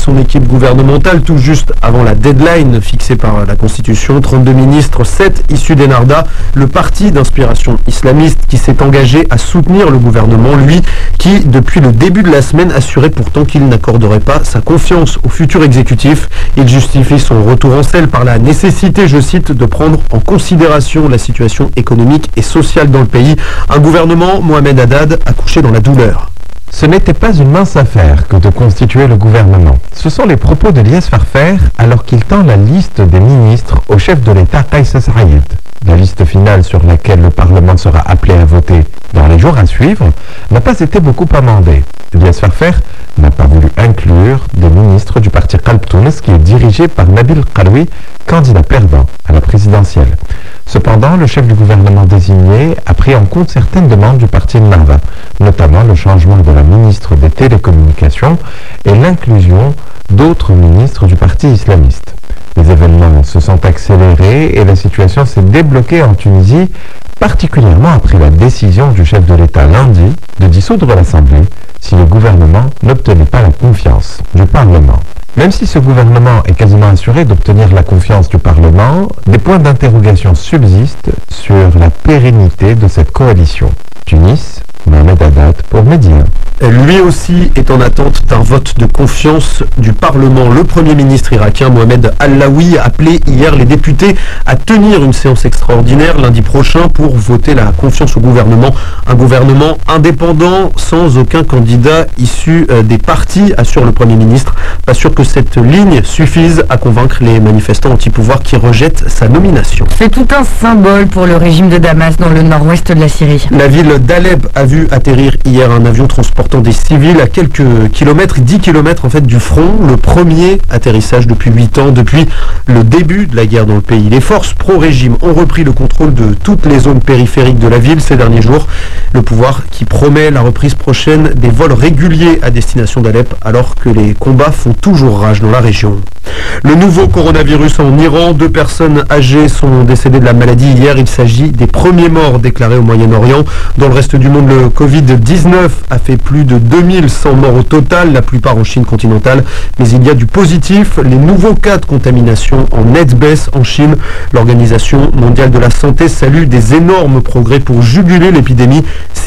son équipe gouvernementale tout juste avant la deadline fixée par la Constitution. 32 ministres, 7 issus d'Ennahda, le parti d'inspiration islamiste qui s'est engagé à soutenir le gouvernement, lui qui, depuis le début de la semaine, assurait pourtant qu'il n'accorderait pas sa confiance au futur exécutif. Il justifie son retour en selle par la nécessité, je cite, de prendre en considération la situation économique et sociale dans le pays. Un gouvernement, Mohamed Haddad, a couché dans la douleur. Ce n'était pas une mince affaire que de constituer le gouvernement. Ce sont les propos d'Elias Farfer alors qu'il tend la liste des ministres au chef de l'État Kais Saied. La liste finale sur laquelle le Parlement sera appelé à voter dans les jours à suivre n'a pas été beaucoup amendée. Elias Farfer n'a pas voulu inclure des ministres du parti Qalb Tounes qui est dirigé par Nabil Qaroui, candidat perdant à la présidentielle. Cependant, le chef du gouvernement désigné a pris en compte certaines demandes du parti Ennahda, notamment le changement de la ministre des Télécommunications et l'inclusion d'autres ministres du parti islamiste. Les événements se sont accélérés et la situation s'est débloquée en Tunisie, particulièrement après la décision du chef de l'État lundi de dissoudre l'Assemblée si le gouvernement n'obtenait pas la confiance du Parlement. Même si ce gouvernement est quasiment assuré d'obtenir la confiance du Parlement, des points d'interrogation subsistent sur la pérennité de cette coalition. Tunis, Mohamed Haddad pour Média. Lui aussi est en attente d'un vote de confiance du Parlement. Le Premier ministre irakien Mohamed Allaoui a appelé hier les députés à tenir une séance extraordinaire lundi prochain pour voter la confiance au gouvernement. Un gouvernement indépendant, sans aucun candidat issu des partis, assure le Premier ministre. Pas sûr que cette ligne suffise à convaincre les manifestants anti-pouvoir qui rejettent sa nomination. C'est tout un symbole pour le régime de Damas dans le nord-ouest de la Syrie. La ville d'Alep a vu atterrir hier un avion transportant des civils à quelques kilomètres, 10 kilomètres en fait du front. Le premier atterrissage depuis 8 ans, depuis le début de la guerre dans le pays. Les forces pro-régime ont repris le contrôle de toutes les zones périphériques de la ville ces derniers jours. Le pouvoir qui promet la reprise prochaine des vols réguliers à destination d'Alep alors que les combats font toujours rage dans la région. Le nouveau coronavirus en Iran, 2 personnes âgées sont décédées de la maladie hier. Il s'agit des premiers morts déclarés au Moyen-Orient. Dans le reste du monde, le Covid-19 a fait plus de 2100 morts au total, la plupart en Chine continentale. Mais il y a du positif. Les nouveaux cas de contamination en nette baisse en Chine. L'Organisation mondiale de la santé salue des énormes progrès pour juguler l'épidémie.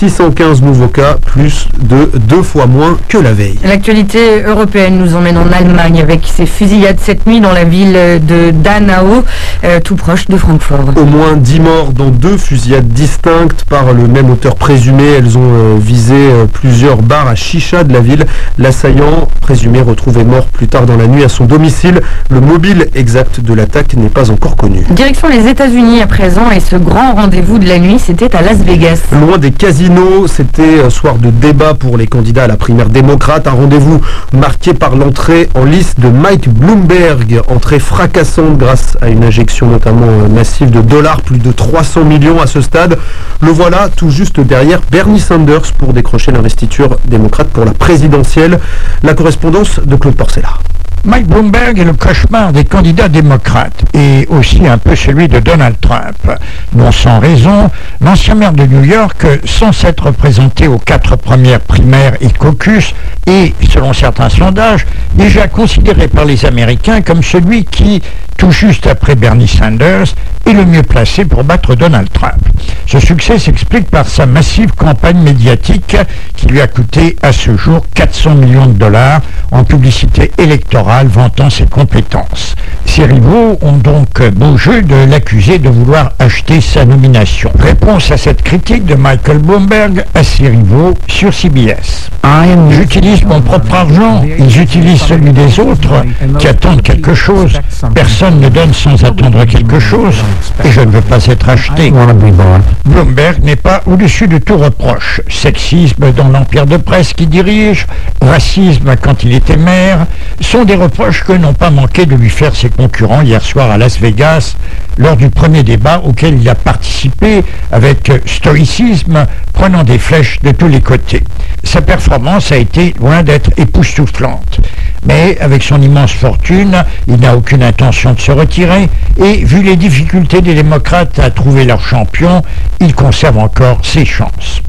615 nouveaux cas, plus de 2 fois moins que la veille. L'actualité européenne nous emmène en Allemagne avec ces fusillades cette nuit dans la ville de Dannau, tout proche de Francfort. Au moins 10 morts dans 2 fusillades distinctes par le même auteur présumé. Elles ont visé plusieurs bars à chicha de la ville. L'assaillant présumé retrouvé mort plus tard dans la nuit à son domicile. Le mobile exact de l'attaque n'est pas encore connu. Direction les États-Unis à présent et ce grand rendez-vous de la nuit, c'était à Las Vegas. Loin des casinos, c'était soir de débat pour les candidats à la primaire démocrate. Un rendez-vous marqué par l'entrée en lice de Mike Bloomberg, entrée fracassante grâce à une injection notamment massive de dollars, plus de 300 millions à ce stade. Le voilà tout juste derrière Bernie Sanders pour décrocher l'investiture démocrate pour la présidentielle. La correspondance de Claude Porcella. Mike Bloomberg est le cauchemar des candidats démocrates et aussi un peu celui de Donald Trump. Non sans raison, l'ancien maire de New York, sans s'être présenté aux 4 premières primaires et caucus, est, selon certains sondages, déjà considéré par les Américains comme celui qui, tout juste après Bernie Sanders, est le mieux placé pour battre Donald Trump. Ce succès s'explique par sa massive campagne médiatique qui lui a coûté à ce jour 400 millions de dollars en publicité électorale vantant ses compétences. Ses rivaux ont donc beau jeu de l'accuser de vouloir acheter sa nomination. Réponse à cette critique de Michael Bloomberg à ses rivaux sur CBS. J'utilise mon propre argent, ils utilisent celui des autres qui attendent quelque chose. Personne ne donne sans attendre quelque chose et je ne veux pas être acheté. Bloomberg n'est pas au-dessus de tout reproche. Sexisme dans l'empire de presse qu'il dirige, racisme quand il était maire, sont des reproches que n'ont pas manqué de lui faire ses concurrents hier soir à Las Vegas lors du premier débat auquel il a participé avec stoïcisme, prenant des flèches de tous les côtés. Sa performance a été loin d'être époustouflante. Mais avec son immense fortune, il n'a aucune intention de se retirer et, vu les difficultés des démocrates à trouver leur champion, il conserve encore ses chances.